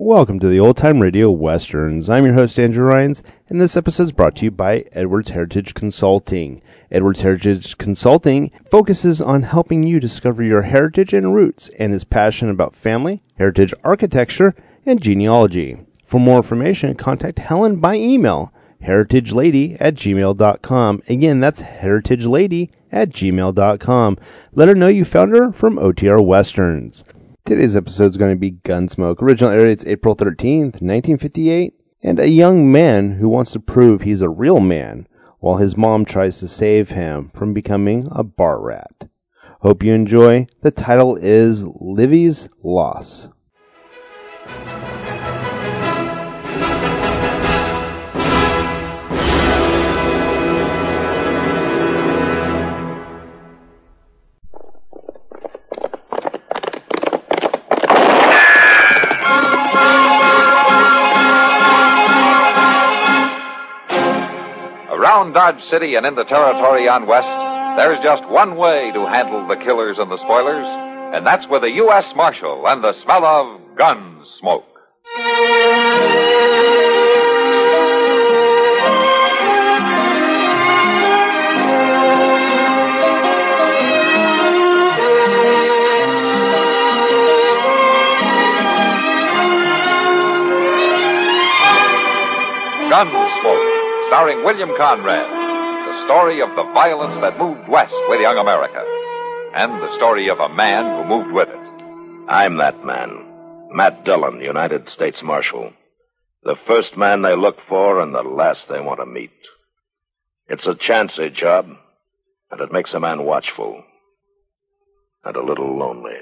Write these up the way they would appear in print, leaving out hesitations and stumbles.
Welcome to the Old Time Radio Westerns. I'm your host, Andrew Rhynes, and this episode is brought to you by Edwards Heritage Consulting. Edwards Heritage Consulting focuses on helping you discover your heritage and roots and is passionate about family, heritage architecture, and genealogy. For more information, contact Helen by email, heritagelady@gmail.com. Again, that's heritagelady@gmail.com. Let her know you found her from OTR Westerns. Today's episode is going to be Gunsmoke. Original air date's April 13th, 1958, and a young man who wants to prove he's a real man while his mom tries to save him from becoming a bar rat. Hope you enjoy. The title is Livy's Loss. Around Dodge City and in the territory on West, there's just one way to handle the killers and the spoilers, and that's with a U.S. Marshal and the smell of gun smoke. Gunsmoke, starring William Conrad, the story of the violence that moved west with young America, and the story of a man who moved with it. I'm that man, Matt Dillon, United States Marshal. The first man they look for and the last they want to meet. It's a chancy job, and it makes a man watchful and a little lonely.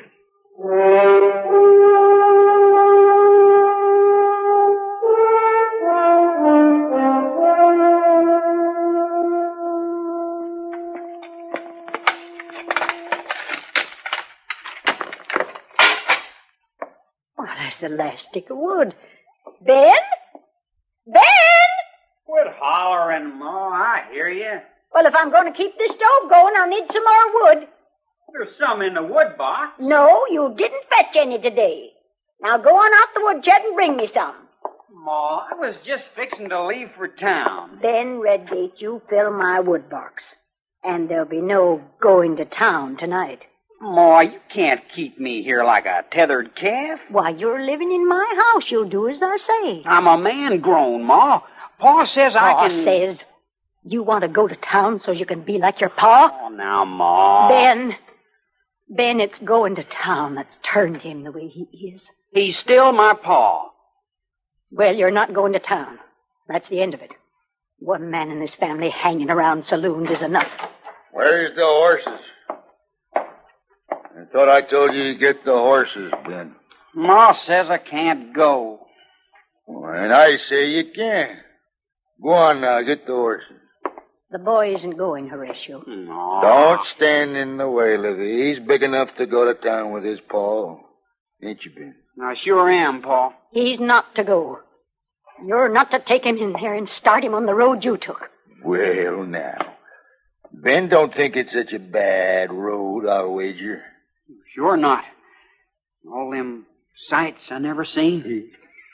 There's the last stick of wood. Ben? Ben? Quit hollering, Ma. I hear you. Well, if I'm going to keep this stove going, I'll need some more wood. There's some in the wood box. No, you didn't fetch any today. Now go on out the woodshed and bring me some. Ma, I was just fixing to leave for town. Ben Redgate, you fill my wood box. And there'll be no going to town tonight. Ma, you can't keep me here like a tethered calf. Why, you're living in my house. You'll do as I say. I'm a man grown, Ma. Pa says I Pa can... says you want to go to town so you can be like your pa? Oh, now, Ma. Ben, it's going to town that's turned him the way he is. He's still my pa. Well, you're not going to town. That's the end of it. One man in this family hanging around saloons is enough. Where's the horses? I thought I told you to get the horses, Ben. Ma says I can't go. Well, and I say you can. Go on now, get the horses. The boy isn't going, Horatio. No. Don't stand in the way, Livy. He's big enough to go to town with his pa. Ain't you, Ben? I sure am, Pa. He's not to go. You're not to take him in there and start him on the road you took. Well, now. Ben don't think it's such a bad road, I'll wager. Sure not. All them sights I never seen.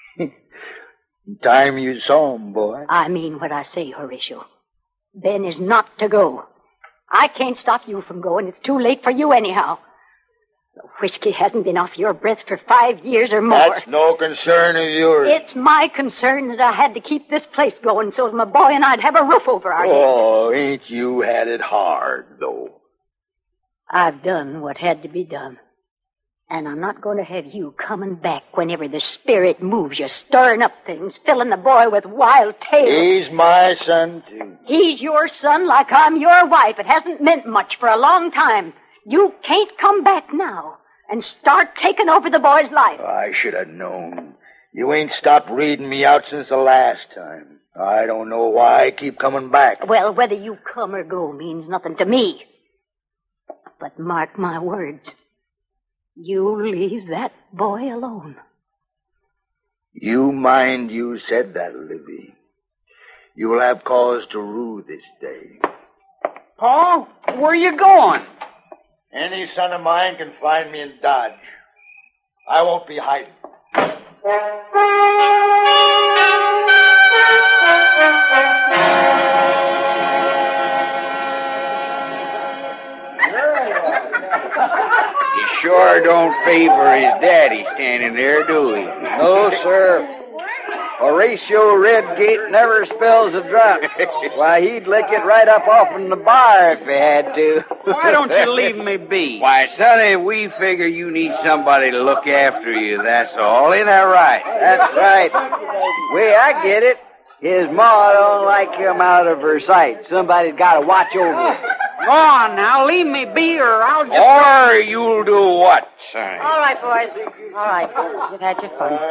Time you saw him, boy. I mean what I say, Horatio. Ben is not to go. I can't stop you from going. It's too late for you anyhow. The whiskey hasn't been off your breath for 5 years or more. That's no concern of yours. It's my concern that I had to keep this place going so my boy and I'd have a roof over our heads. Oh, ain't you had it hard, though. I've done what had to be done. And I'm not going to have you coming back whenever the spirit moves you, stirring up things, filling the boy with wild tales. He's my son, too. He's your son like I'm your wife. It hasn't meant much for a long time. You can't come back now and start taking over the boy's life. I should have known. You ain't stopped reading me out since the last time. I don't know why I keep coming back. Well, whether you come or go means nothing to me. But mark my words. You leave that boy alone. You mind you said that, Libby. You'll have cause to rue this day. Pa, where you going? Any son of mine can find me in Dodge. I won't be hiding. He sure don't favor his daddy standing there, do he? No, sir. Horatio Redgate never spills a drop. Why, he'd lick it right up off in the bar if he had to. Why don't you leave me be? Why, Sonny, we figure you need somebody to look after you, that's all. Ain't that right? That's right. Way I get it. His ma don't like him out of her sight. Somebody's got to watch over him. Go on now, leave me be or I'll just... Or you'll do what, Sonny? All right, boys. All right. You've had your fun.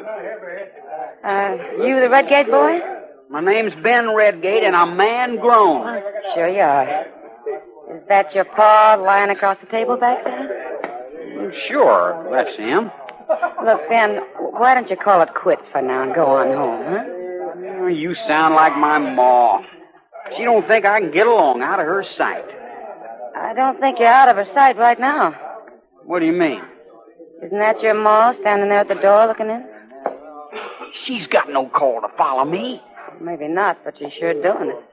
You the Redgate boy? My name's Ben Redgate, and I'm man grown. Sure you are. Is that your pa lying across the table back there? Sure, that's him. Look, Ben, why don't you call it quits for now and go on home, huh? You sound like my ma. She don't think I can get along out of her sight. I don't think you're out of her sight right now. What do you mean? Isn't that your ma standing there at the door looking in? She's got no call to follow me. Maybe not, but she's sure doing it.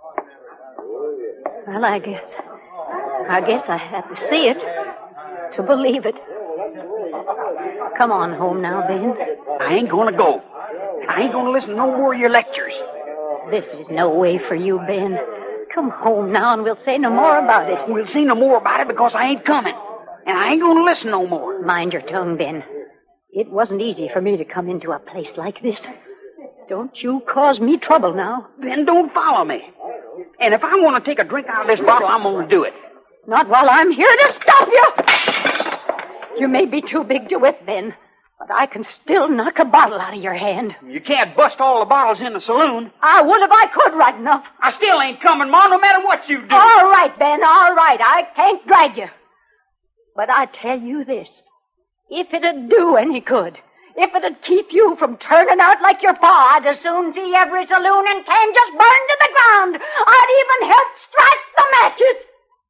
Well, I guess I had to see it to believe it. Come on home now, Ben. I ain't gonna go. I ain't gonna listen to no more of your lectures. This is no way for you, Ben. Come home now and we'll say no more about it. We'll say no more about it because I ain't coming. And I ain't gonna listen no more. Mind your tongue, Ben. It wasn't easy for me to come into a place like this. Don't you cause me trouble now. Then don't follow me. And if I want to take a drink out of this bottle, I'm gonna do it. Not while I'm here to stop you. You may be too big to whip, Ben, but I can still knock a bottle out of your hand. You can't bust all the bottles in the saloon. I would if I could right enough. I still ain't coming, Ma, no matter what you do. All right, Ben, all right. I can't drag you. But I tell you this. If it'd do any good, if it'd keep you from turning out like your pa, I'd as soon see every saloon in town just burn to the ground. I'd even help strike the matches.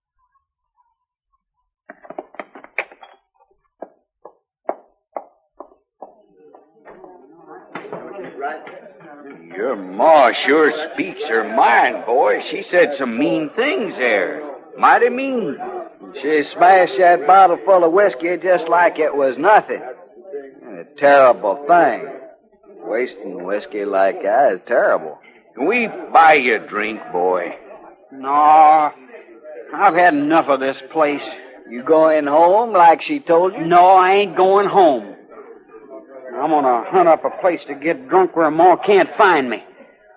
Your ma sure speaks her mind, boy. She said some mean things there. Mighty mean. She smashed that bottle full of whiskey just like it was nothing. A terrible thing. Wasting whiskey like that is terrible. Can we buy you a drink, boy? No, I've had enough of this place. You going home like she told you? No, I ain't going home. I'm gonna hunt up a place to get drunk where Ma can't find me.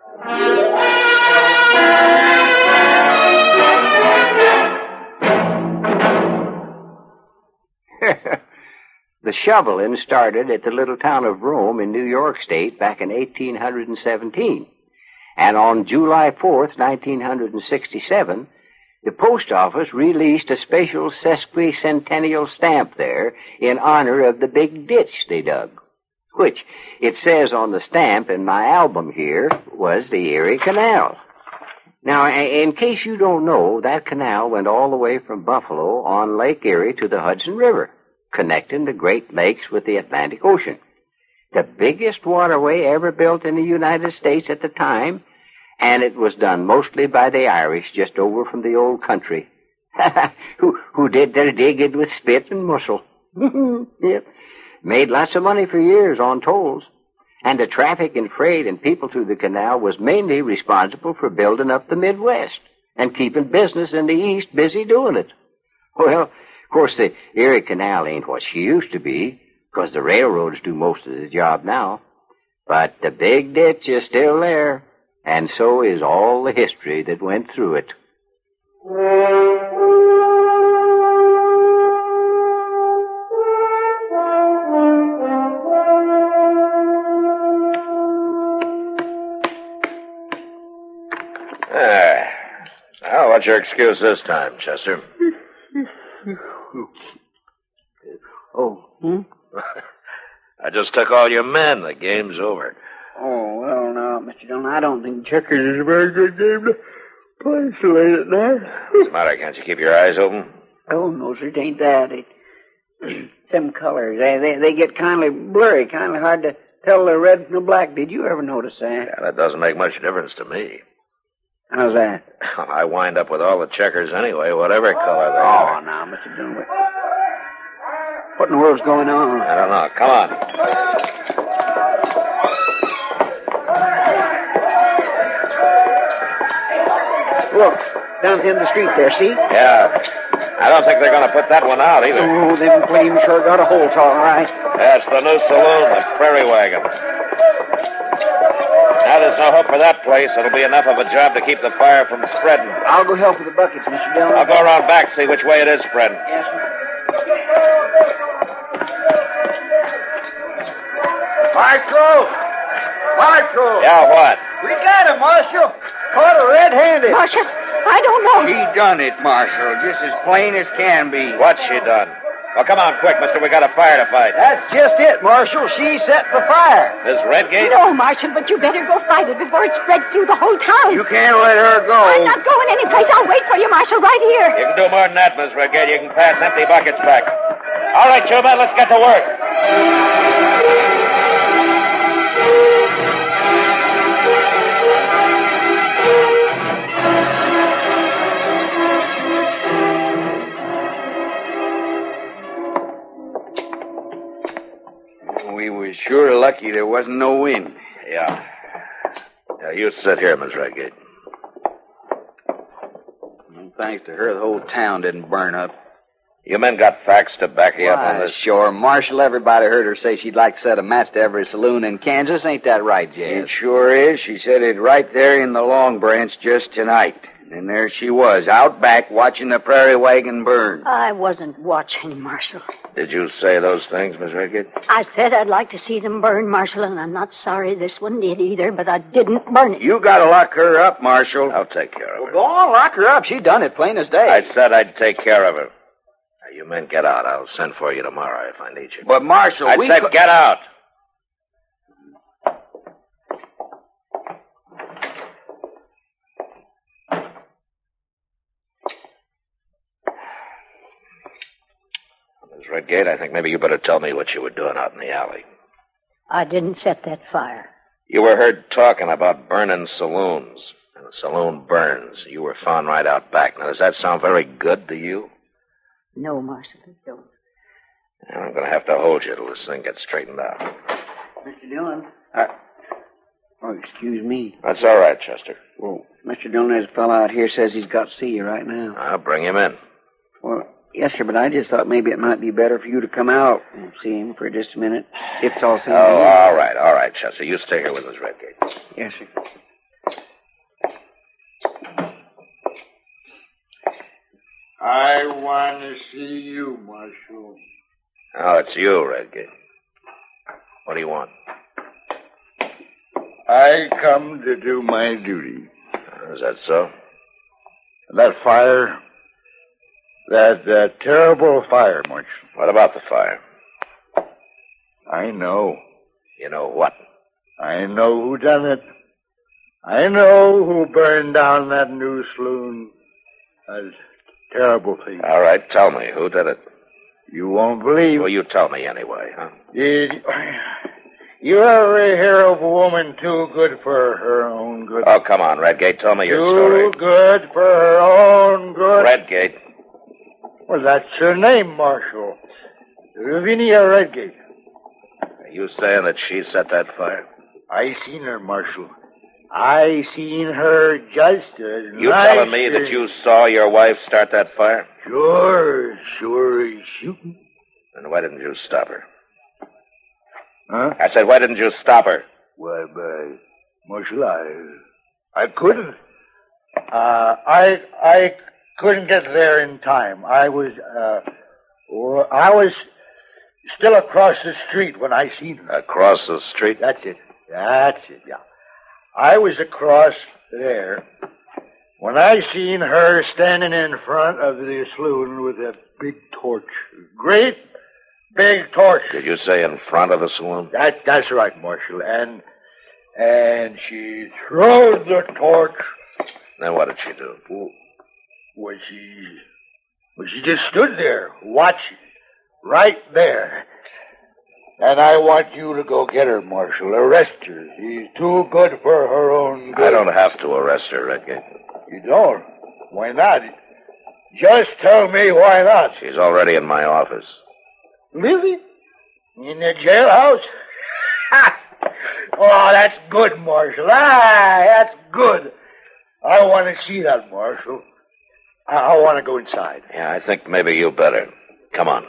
The shoveling started at the little town of Rome in New York State back in 1817. And on July 4th, 1967, the post office released a special sesquicentennial stamp there in honor of the big ditch they dug, which, it says on the stamp in my album here, was the Erie Canal. Now, in case you don't know, that canal went all the way from Buffalo on Lake Erie to the Hudson River, connecting the Great Lakes with the Atlantic Ocean. The biggest waterway ever built in the United States at the time, and it was done mostly by the Irish just over from the old country, who did their digging with spit and mussel. Yep. Made lots of money for years on tolls. And the traffic and freight and people through the canal was mainly responsible for building up the Midwest and keeping business in the East busy doing it. Well, of course, the Erie Canal ain't what she used to be, because the railroads do most of the job now. But the big ditch is still there, and so is all the history that went through it. Now, what's your excuse this time, Chester? I just took all your men. The game's over. Oh, well, now, Mr. Dillon, I don't think checkers is a very good game to play so late at night. What's the matter? Can't you keep your eyes open? Oh, no, sir, it ain't that. Some colors, they get kind of blurry, kind of hard to tell the red from the black. Did you ever notice that? Yeah, that doesn't make much difference to me. How's that? I wind up with all the checkers anyway, whatever color they are. Oh, now, Mr. Dillon. What in the world's going on? I don't know. Come on. Look, down at the end of the street there, see? Yeah. I don't think they're going to put that one out either. Oh, them flames sure got a hold, all right. That's the new saloon, the Prairie Wagon. Now there's no hope for that place. It'll be enough of a job to keep the fire from spreading. I'll go help with the buckets, Mr. Dillon. I'll go around back, see which way it is spreading. Yes, sir. Marshal! Yeah, what? We got him, Marshal! Caught her red-handed. Marshal, I don't know. She done it, Marshal, just as plain as can be. What's she done? Well, come on, quick, mister. We got a fire to fight. That's just it, Marshal. She set the fire. Miss Redgate? No, Marshal, but you better go fight it before it spreads through the whole town. You can't let her go. I'm not going anyplace. I'll wait for you, Marshal, right here. You can do more than that, Miss Redgate. You can pass empty buckets back. All right, Chuba, let's get to work. We was sure lucky there wasn't no wind. Yeah. Yeah, you sit here, Miss Redgate. Well, thanks to her, the whole town didn't burn up. You men got facts to back you up on Why, this? sure. Marshal, everybody heard her say she'd like to set a match to every saloon in Kansas. Ain't that right, Jazz? It sure is. She said it right there in the Long Branch just tonight. And there she was, out back, watching the Prairie Wagon burn. I wasn't watching, Marshal. Did you say those things, Miss Redgate? I said I'd like to see them burn, Marshal, and I'm not sorry this one did either, but I didn't burn it. You gotta lock her up, Marshal. I'll take care of her. Go on, lock her up. She done it, plain as day. I said I'd take care of her. Now, you men get out. I'll send for you tomorrow if I need you. But, Marshal, I said get out. Miss Redgate, I think maybe you better tell me what you were doing out in the alley. I didn't set that fire. You were heard talking about burning saloons, and the saloon burns. You were found right out back. Now, does that sound very good to you? No, Marshal, it don't. And I'm going to have to hold you till this thing gets straightened out. Mr. Dillon. Oh, excuse me. That's all right, Chester. Well, Mr. Dillon, there's a fellow out here says he's got to see you right now. I'll bring him in. Well, yes, sir, but I just thought maybe it might be better for you to come out and see him for just a minute. If it's all Oh, all right, Chester. You stay here with Miss Redgate. Yes, sir. I want to see you, Marshal. Oh, it's you, Redgate. What do you want? I come to do my duty. Is that so? That fire, that terrible fire, Marshal. What about the fire? I know. You know what? I know who done it. I know who burned down that new saloon. That's a terrible thing. All right, tell me. Who did it? You won't believe. Well, you tell me anyway, huh? Did you ever hear of a woman too good for her own good? Oh, come on, Redgate. Tell me your Too story. good for her own good? Redgate. Well, that's her name, Marshal. Lavinia Redgate. Are you saying that she set that fire? I seen her, Marshal. I seen her just as You nice telling me that as- you saw your wife start that fire? Sure as shooting. Then why didn't you stop her? Huh? I said, why didn't you stop her? Why, Marshal, I couldn't. I couldn't get there in time. I was still across the street when I seen her. Across the street? That's it, yeah. I was across there when I seen her standing in front of the saloon with a big torch. Great big torch. Did you say in front of the saloon? That's right, Marshal. And she throws the torch. Then what did she do? Well, she just stood there watching Right there. And I want you to go get her, Marshal. Arrest her. She's too good for her own good. I don't have to arrest her, Redgate. You don't? Why not? Just tell me why not. She's already in my office. Really? In the jailhouse? Oh, that's good, Marshal. That's good. I want to see that, Marshal. I want to go inside. Yeah, I think maybe you better. Come on.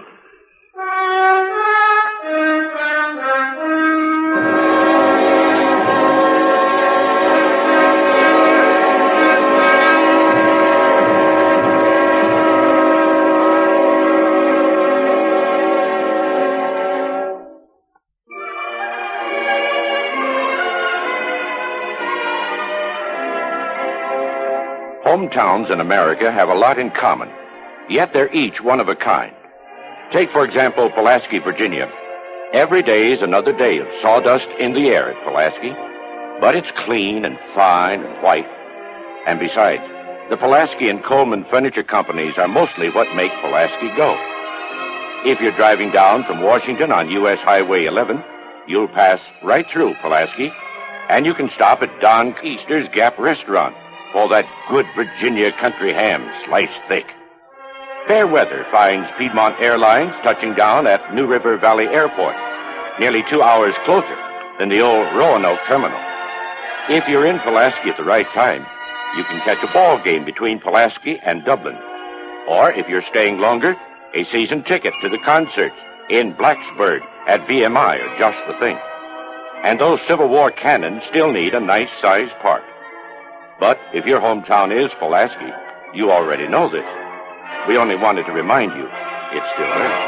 Hometowns in America have a lot in common, yet they're each one of a kind. Take, for example, Pulaski, Virginia. Every day is another day of sawdust in the air at Pulaski, but it's clean and fine and white. And besides, the Pulaski and Coleman Furniture Companies are mostly what make Pulaski go. If you're driving down from Washington on U.S. Highway 11, you'll pass right through Pulaski, and you can stop at Don Easter's Gap Restaurant for that good Virginia country ham sliced thick. Fair weather finds Piedmont Airlines touching down at New River Valley Airport, nearly 2 hours closer than the old Roanoke terminal. If you're in Pulaski at the right time, you can catch a ball game between Pulaski and Dublin. Or if you're staying longer, a season ticket to the concert in Blacksburg at VMI are just the thing. And those Civil War cannons still need a nice-sized park. But if your hometown is Pulaski, you already know this. We only wanted to remind you it's still there.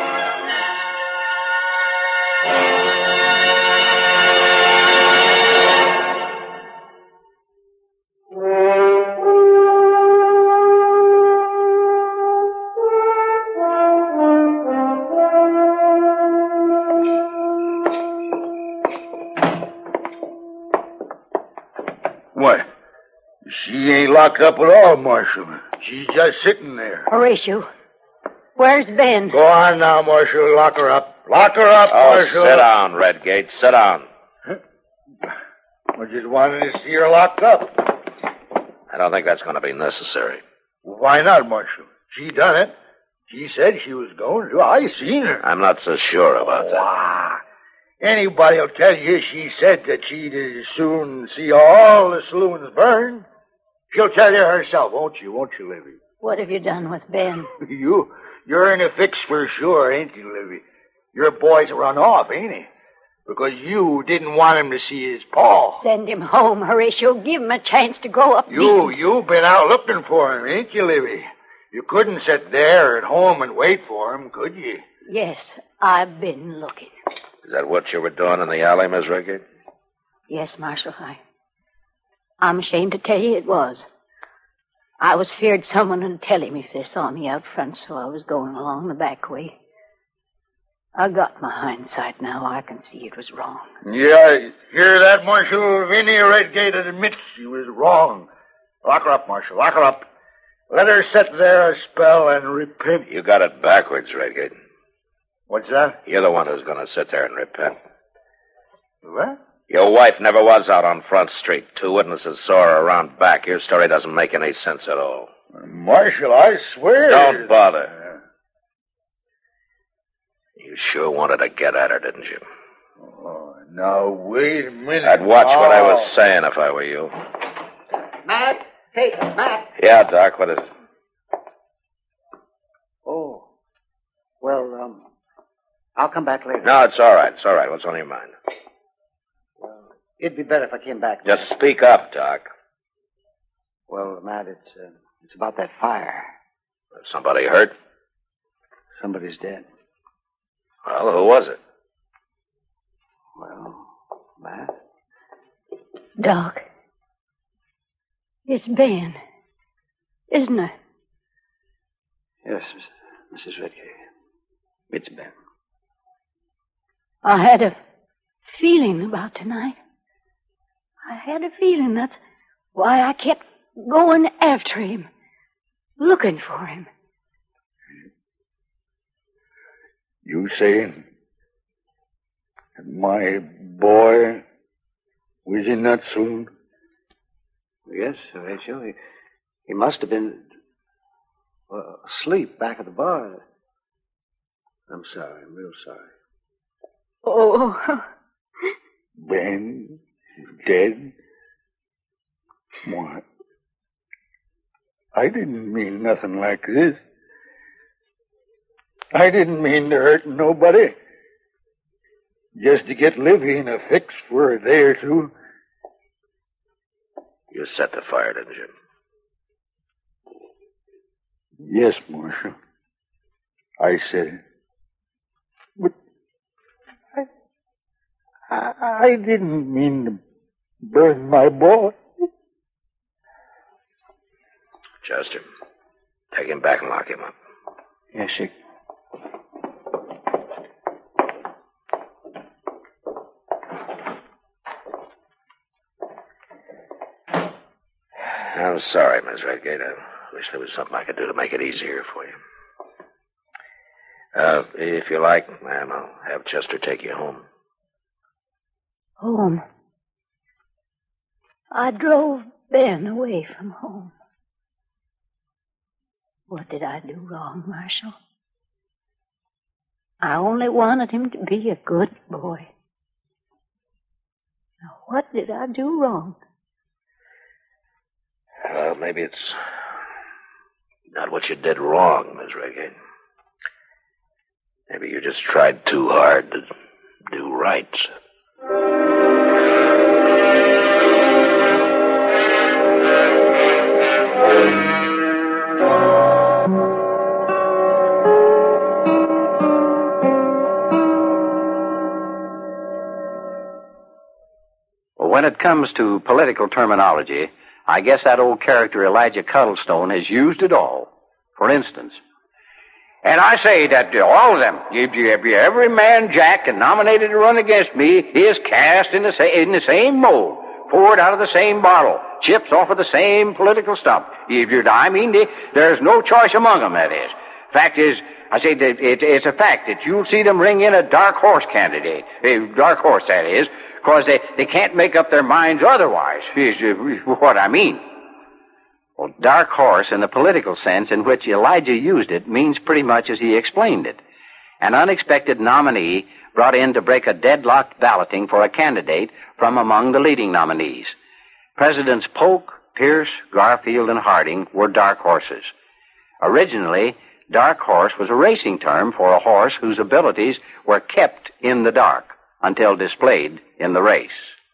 What? She ain't locked up at all, Marshal. She's just sitting there. Horatio, where's Ben? Go on now, Marshal. Lock her up. Lock her up, Oh, Marshal. sit down, Redgate. Sit down. I just wanted to see her locked up. I don't think that's going to be necessary. Why not, Marshal? She done it. She said she was going to. I seen her. I'm not so sure about that. Wow. Anybody'll tell you she said that she'd as soon see all the saloons burn. She'll tell you herself, won't you, Livy? What have you done with Ben? You're in a fix for sure, ain't you, Livy? Your boy's run off, ain't he? Because you didn't want him to see his paw. Send him home, Horatio. Give him a chance to grow up decent. You've been out looking for him, ain't you, Livy? You couldn't sit there at home and wait for him, could you? Yes, I've been looking. Is that what you were doing in the alley, Miss Redgate? Yes, Marshal. I'm ashamed to tell you it was. I was feared someone would tell him if they saw me out front, so I was going along the back way. I got my hindsight now. I can see it was wrong. Yeah, hear that, Marshal? Vinnie Redgate admits she was wrong. Lock her up, Marshal. Lock her up. Let her sit there a spell and repent. You got it backwards, Redgate. What's that? You're the one who's going to sit there and repent. What? Your wife never was out on Front Street. 2 witnesses saw her around back. Your story doesn't make any sense at all. Marshal, I swear. Don't bother. You sure wanted to get at her, didn't you? Oh, now, wait a minute. I'd watch what I was saying if I were you. Matt? Hey, Matt. Yeah, Doc, what is it? Oh. Well, I'll come back later. No, it's all right. It's all right. What's on your mind? Well, it'd be better if I came back. Just speak up, Doc. Well, Matt, it's about that fire. Somebody hurt? Somebody's dead. Well, who was it? Well, Matt? Doc, it's Ben, isn't it? Yes, Mrs. Redgate. It's Ben. I had a feeling about tonight. I had a feeling that's why I kept going after him, looking for him. You saying my boy was in that saloon? Yes, Horatio. He must have been asleep back at the bar. I'm sorry. I'm real sorry. Oh. Ben dead? What? I didn't mean nothing like this. I didn't mean to hurt nobody. Just to get Livy in a fix for a day or two. You set the fire, didn't you? Yes, Marshal. I said it. But I didn't mean to burn my boy. Chester, take him back and lock him up. Yes, sir. I'm sorry, Miss Redgate. I wish there was something I could do to make it easier for you. If you like, ma'am, I'll have Chester take you home. Home. I drove Ben away from home. What did I do wrong, Marshal? I only wanted him to be a good boy. Now, what did I do wrong? Well, maybe it's not what you did wrong, Miss Redgate. Maybe you just tried too hard to do right. Well, when it comes to political terminology, I guess that old character Elijah Cuddlestone has used it all. For instance, and I say that all of them, every man Jack and nominated to run against me is cast in the same mold, poured out of the same bottle, chips off of the same political stump. There's no choice among them, that is. Fact is, I say that it's a fact that you'll see them ring in a dark horse candidate. A dark horse, that is, because they can't make up their minds otherwise, is what I mean. Well, dark horse, in the political sense in which Elijah used it, means pretty much as he explained it. An unexpected nominee brought in to break a deadlocked balloting for a candidate from among the leading nominees. Presidents Polk, Pierce, Garfield, and Harding were dark horses. Originally, dark horse was a racing term for a horse whose abilities were kept in the dark until displayed in the race.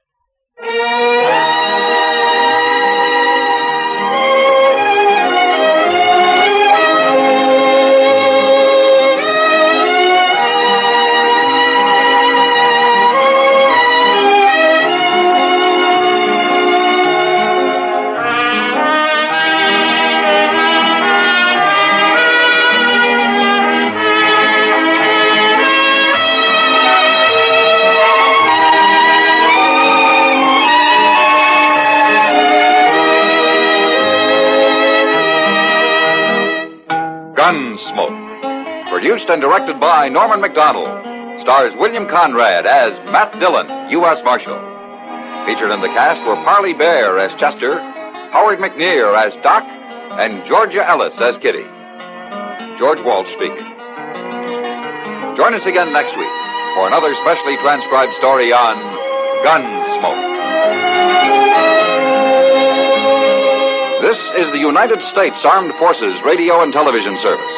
Gunsmoke. Produced and directed by Norman McDonald. Stars William Conrad as Matt Dillon, U.S. Marshal. Featured in the cast were Parley Bear as Chester, Howard McNear as Doc, and Georgia Ellis as Kitty. George Walsh speaking. Join us again next week for another specially transcribed story on Gunsmoke. This is the United States Armed Forces Radio and Television Service.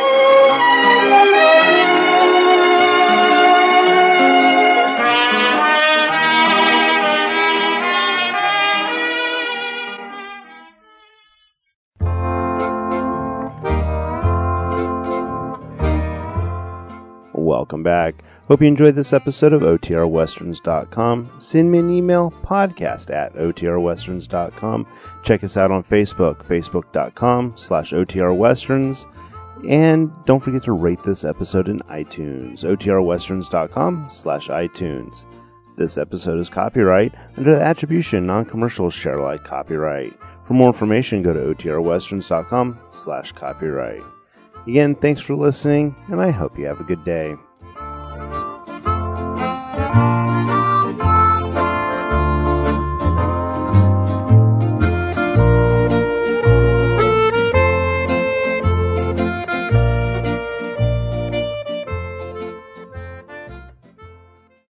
Welcome back. Hope you enjoyed this episode of OTRWesterns.com. Send me an email, podcast@OTRWesterns.com. Check us out on Facebook, facebook.com/OTRWesterns. And don't forget to rate this episode in iTunes, OTRWesterns.com/iTunes. This episode is copyright under the Attribution Non-Commercial Share Alike copyright. For more information, go to OTRWesterns.com/copyright. Again, thanks for listening, and I hope you have a good day.